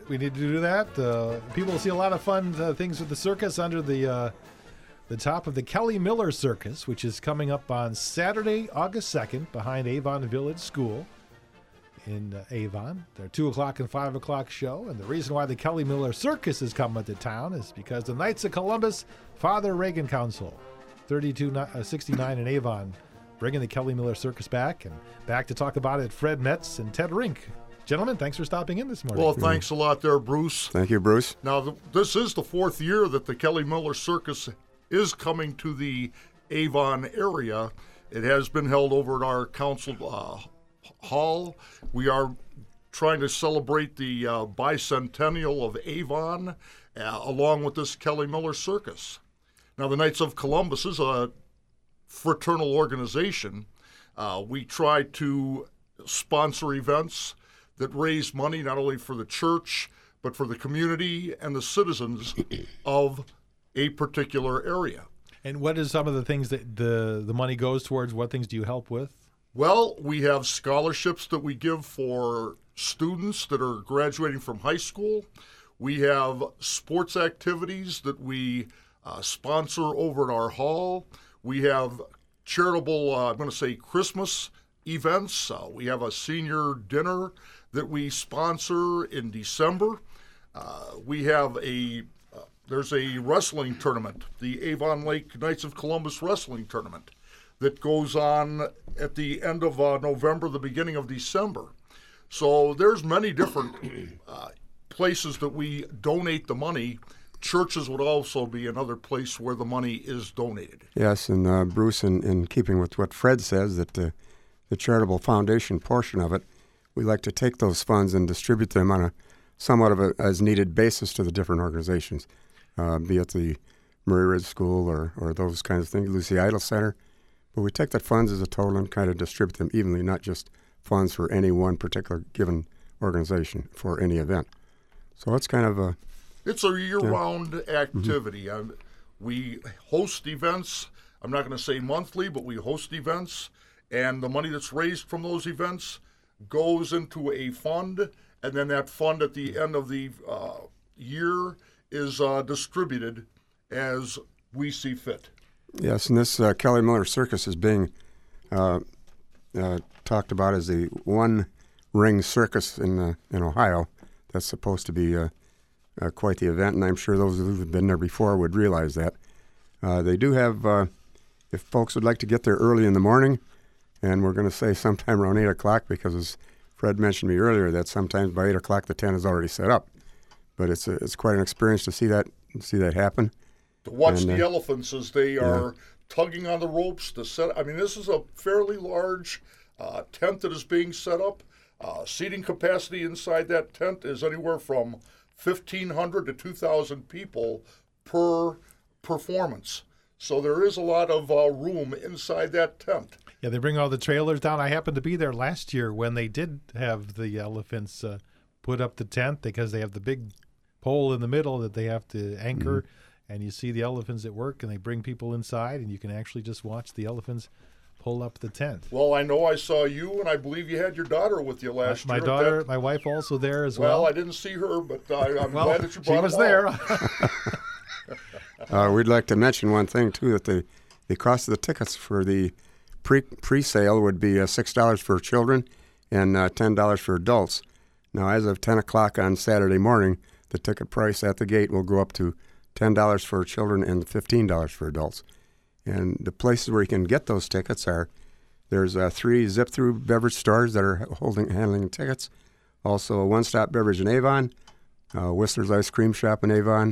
We need to do that. People will see a lot of fun things with the circus under the top of the Kelly Miller Circus, which is coming up on Saturday, August 2nd, behind Avon Village School in Avon. Their 2 o'clock and 5 o'clock show. And the reason why the Kelly Miller Circus is coming to town is because the Knights of Columbus Father Reagan Council, 3269 in Avon, bringing the Kelly Miller Circus back. And back to talk about it, Fred Metz and Ted Rink. Gentlemen, thanks for stopping in this morning. Well, thanks a lot there, Bruce. Thank you, Bruce. Now, this is the 4th year that the Kelly Miller Circus is coming to the Avon area. It has been held over at our council hall. We are trying to celebrate the bicentennial of Avon along with this Kelly Miller Circus. Now, the Knights of Columbus is a fraternal organization. We try to sponsor events that raise money not only for the church, but for the community and the citizens of a particular area. And what is some of the things that the money goes towards? What things do you help with? Well, we have scholarships that we give for students that are graduating from high school. We have sports activities that we sponsor over at our hall. We have charitable, I'm going to say, Christmas events. We have a senior dinner that we sponsor in December. We have there's a wrestling tournament, the Avon Lake Knights of Columbus Wrestling Tournament, that goes on at the end of November, the beginning of December. So there's many different places that we donate the money. Churches would also be another place where the money is donated. Yes, and Bruce, in keeping with what Fred says, that the charitable foundation portion of it, we like to take those funds and distribute them on a somewhat of a as-needed basis to the different organizations, be it the Murray Ridge School or those kinds of things, Lucy Idle Center. But we take the funds as a total and kind of distribute them evenly, not just funds for any one particular given organization for any event. So it's kind of a... It's a year-round activity. Mm-hmm. We host events. I'm not going to say monthly, but we host events. And the money that's raised from those events goes into a fund, and then that fund at the end of the year is distributed as we see fit. Yes, and this Kelly Miller Circus is being talked about as the one-ring circus in Ohio. That's supposed to be quite the event, and I'm sure those who have been there before would realize that. They do have, if folks would like to get there early in the morning, and we're going to say sometime around 8 o'clock, because as Fred mentioned to me earlier, that sometimes by 8 o'clock the tent is already set up. But it's quite an experience to see that happen. To watch the elephants as they are tugging on the ropes to set. I mean, this is a fairly large tent that is being set up. Seating capacity inside that tent is anywhere from 1,500 to 2,000 people per performance. So there is a lot of room inside that tent. Yeah, they bring all the trailers down. I happened to be there last year when they did have the elephants put up the tent, because they have the big pole in the middle that they have to anchor, and you see the elephants at work, and they bring people inside, and you can actually just watch the elephants pull up the tent. Well, I know I saw you, and I believe you had your daughter with you last year. My daughter, my wife also there as well. Well, I didn't see her, but I'm glad that you brought she was her there. We'd like to mention one thing, too, that the cost of the tickets for the pre-sale would be $6 for children and $10 for adults. Now, as of 10 o'clock on Saturday morning, the ticket price at the gate will go up to $10 for children and $15 for adults. And the places where you can get those tickets there's 3 zip-through beverage stores that are handling tickets, also a One-Stop Beverage in Avon, Whistler's Ice Cream Shop in Avon,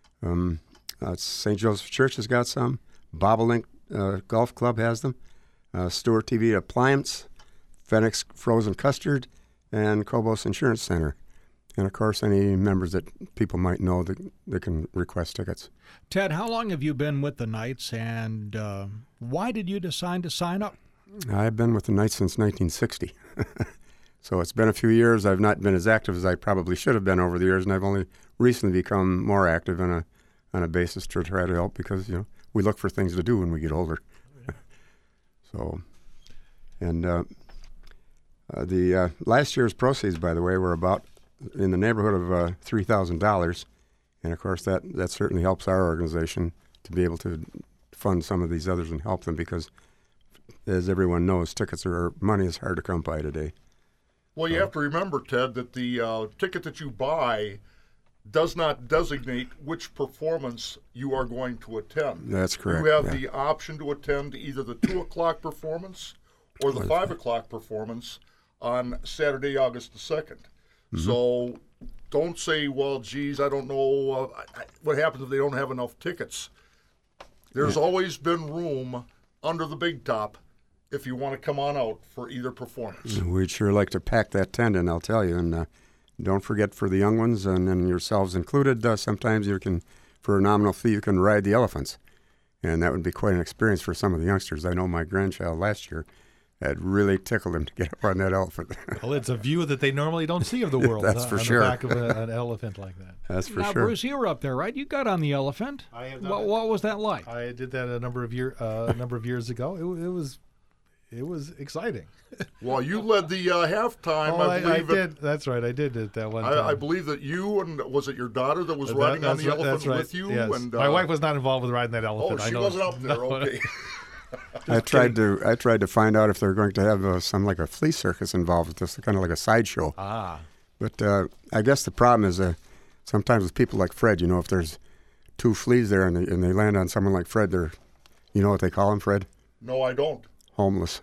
St. Joseph Church has got some, Bobolink Golf Club has them, Stewart TV Appliance, Phoenix Frozen Custard, and Cobos Insurance Center. And, of course, any members that people might know that they can request tickets. Ted, how long have you been with the Knights, and why did you decide to sign up? I've been with the Knights since 1960. So it's been a few years. I've not been as active as I probably should have been over the years, and I've only recently become more active on a basis to try to help, because, we look for things to do when we get older. So, and the last year's proceeds, by the way, were about in the neighborhood of $3,000, and of course that certainly helps our organization to be able to fund some of these others and help them because, as everyone knows, money is hard to come by today. Well, you have to remember, Ted, that the ticket that you buy does not designate which performance you are going to attend. That's correct. You have the option to attend either the 2 o'clock performance or the 5 o'clock performance on Saturday, August the 2nd. So don't say, well, geez, I don't know what happens if they don't have enough tickets. There's always been room under the big top if you want to come on out for either performance. We'd sure like to pack that tent in, I'll tell you. And don't forget, for the young ones and yourselves included, sometimes you can, for a nominal fee, you can ride the elephants. And that would be quite an experience for some of the youngsters. I know my grandchild last year had really tickled him to get up on that elephant. Well, it's a view that they normally don't see of the world. That's for on sure. the back of an elephant like that. That's for now, sure. Bruce, you were up there, right? You got on the elephant. I have What was that like? I did that a number of years ago. It was exciting. Well, you led the halftime, I believe. I did. That's right. I did it that one time. I believe that you and was it your daughter that was riding on the elephant with you? Yes. And my wife was not involved with riding that elephant. Oh, she I know. wasn't up there. No. Okay. I tried to find out if they're going to have some like a flea circus involved with this, kind of like a sideshow. But I guess the problem is sometimes with people like Fred, if there's 2 fleas there and they land on someone like Fred, you know what they call him, Fred? No, I don't. Homeless.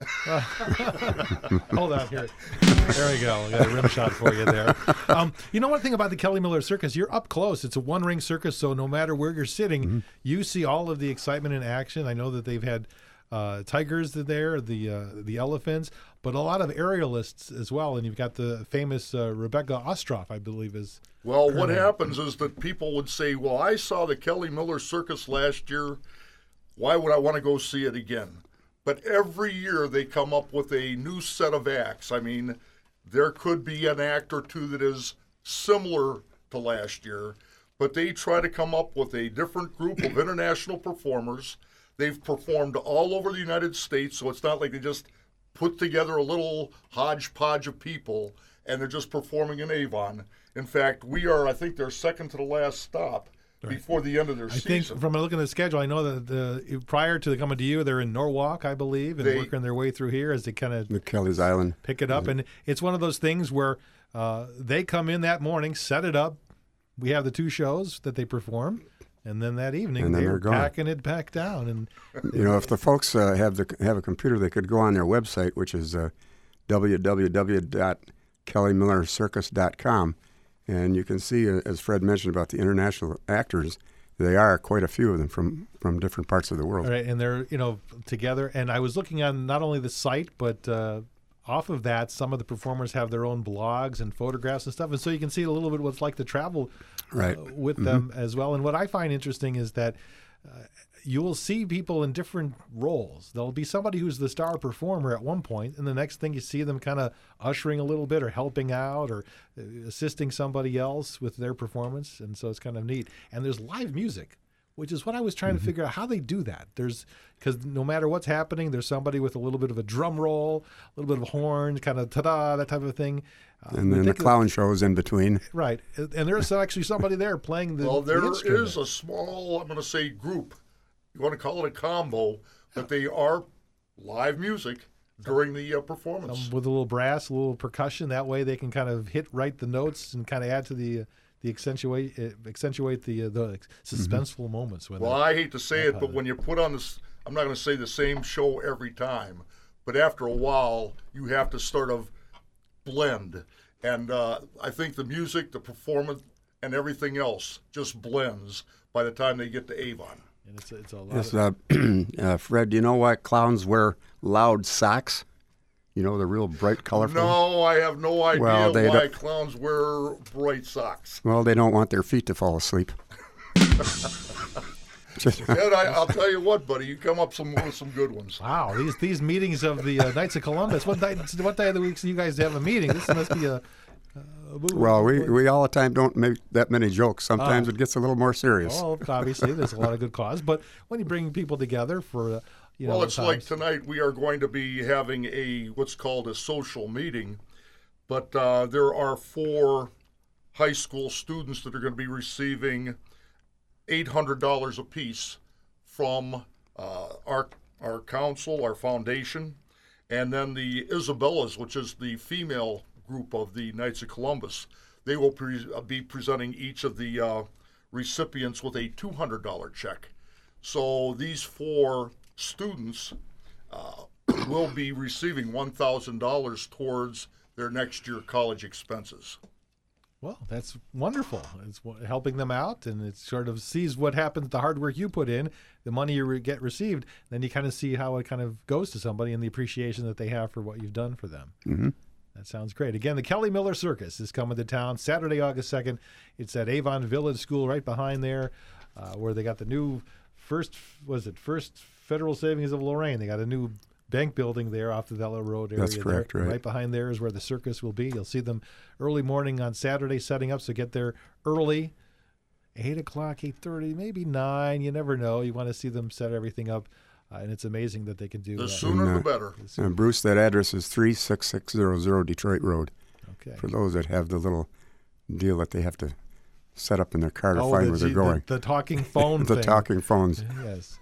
Hold on here. There we go. We got a rim shot for you there. One thing about the Kelly Miller Circus, you're up close. It's a one-ring circus, so no matter where you're sitting, you see all of the excitement in action. I know that they've had tigers there, the elephants, but a lot of aerialists as well. And you've got the famous Rebecca Ostroff, I believe, is. Well, what happens is that people would say, well, I saw the Kelly Miller Circus last year. Why would I want to go see it again? But every year they come up with a new set of acts. I mean, there could be an act or two that is similar to last year, but they try to come up with a different group of international performers. They've performed all over the United States, so it's not like they just put together a little hodgepodge of people and they're just performing in Avon. In fact, we are, I think, their second to the last stop before the end of their season. I think from looking at the schedule, I know that prior to coming to you, they're in Norwalk, I believe, and working their way through here as they kind of Kelly's Island pick it up. And it's one of those things where they come in that morning, set it up. We have the 2 shows that they perform, and then that evening they're packing it back down. And if the folks have a computer, they could go on their website, which is www.kellymillercircus.com. And you can see, as Fred mentioned about the international actors, they are quite a few of them from different parts of the world. All right, and they're together. And I was looking on not only the site, but off of that, some of the performers have their own blogs and photographs and stuff, and so you can see a little bit what it's like to travel with them as well. And what I find interesting is that you will see people in different roles. There'll be somebody who's the star performer at one point, and the next thing you see them kind of ushering a little bit or helping out or assisting somebody else with their performance, and so it's kind of neat. And there's live music, which is what I was trying to figure out how they do that. Because no matter what's happening, there's somebody with a little bit of a drum roll, a little bit of a horn, kind of ta-da, that type of thing. And then the clown shows in between. Right. And there's actually somebody there playing the instrument. There is a small, I'm going to say, group. You want to call it a combo, but they are live music during the performance. With a little brass, a little percussion. That way they can kind of hit right the notes and kind of add to the accentuate the suspenseful moments. Well, I hate to say it, but when you put on this, I'm not going to say the same show every time, but after a while, you have to sort of blend. And I think the music, the performance, and everything else just blends by the time they get to Avon. And it's a lot Fred, do you know why clowns wear loud socks? The real bright, colorful? No, I have no idea why clowns wear bright socks. Well, they don't want their feet to fall asleep. Ed, I'll tell you what, buddy, you come up with some good ones. Wow, these meetings of the Knights of Columbus. What day of the week do you guys have a meeting? This must be a well, we all the time don't make that many jokes. Sometimes it gets a little more serious. Well, obviously, there's a lot of good cause. But when you bring people together for, well, it's like tonight we are going to be having what's called a social meeting. but there are 4 high school students that are going to be receiving $800 apiece from our council, our foundation, and then the Isabellas, which is the female group of the Knights of Columbus. They will be presenting each of the recipients with a $200 check. So these 4 students will be receiving $1,000 towards their next year college expenses. Well, that's wonderful. It's helping them out, and it sort of sees what happens, the hard work you put in, the money you get received. Then you kind of see how it kind of goes to somebody and the appreciation that they have for what you've done for them. Mm-hmm. That sounds great. Again, the Kelly Miller Circus is coming to town Saturday, August 2nd. It's at Avon Village School right behind there, where they got the new First Federal Savings of Lorraine. They got a new bank building there off the Velo Road area. That's correct, there. right. Right behind there is where the circus will be. You'll see them early morning on Saturday setting up, so get there early, 8 o'clock, 8:30, maybe 9. You never know. You want to see them set everything up, and it's amazing that they can do The that. sooner the better. And Bruce, that address is 36600 Detroit Road. Okay. For those that have the little deal that they have to set up in their car to Oh, find where they're going. The talking phone The thing. talking phones. Yes.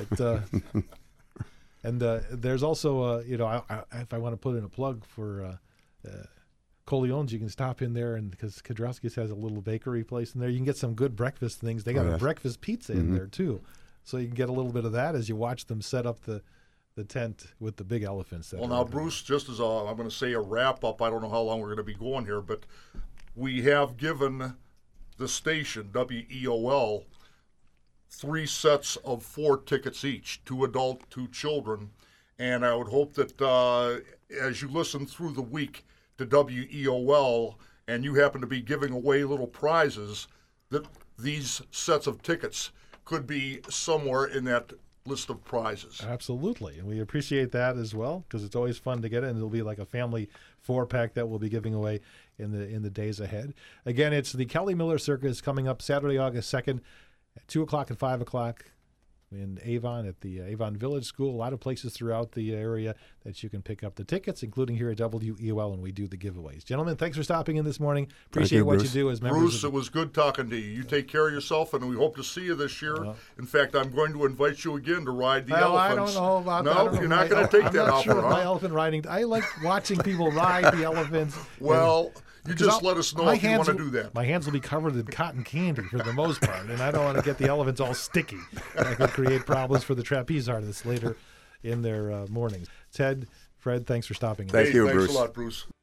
And there's also, if I want to put in a plug for Coleone's, you can stop in there, and because Kudrowski's has a little bakery place in there, you can get some good breakfast things. They got a breakfast pizza in there too, so you can get a little bit of that as you watch them set up the tent with the big elephants. Well, now, Bruce, just as I'm going to say a wrap-up, I don't know how long we're going to be going here, but we have given the station, WEOL, 3 sets of 4 tickets each, 2 adult, 2 children. And I would hope that as you listen through the week to WEOL and you happen to be giving away little prizes, that these sets of tickets could be somewhere in that list of prizes. Absolutely, and we appreciate that as well, because it's always fun to get it, and it'll be like a family 4-pack that we'll be giving away in the days ahead. Again, it's the Kelly Miller Circus coming up Saturday, August 2nd at 2 o'clock and 5 o'clock in Avon at the Avon Village School. A lot of places throughout the area that you can pick up the tickets, including here at WEOL, and we do the giveaways. Gentlemen, thanks for stopping in this morning. Appreciate what you do as members. Bruce, it was good talking to you. You take care of yourself, and we hope to see you this year. In fact, I'm going to invite you again to ride the elephants. I don't know about that. No, you're not going to take that offer, I'm not sure my elephant riding. I like watching people ride the elephants. Well, you just let us know if you want to do that. My hands will be covered in cotton candy for the most part, and I don't want to get the elephants all sticky. That could create problems for the trapeze artists later in their mornings. Ted, Fred, thanks for stopping in. Thank you, thanks Bruce. a lot, Bruce.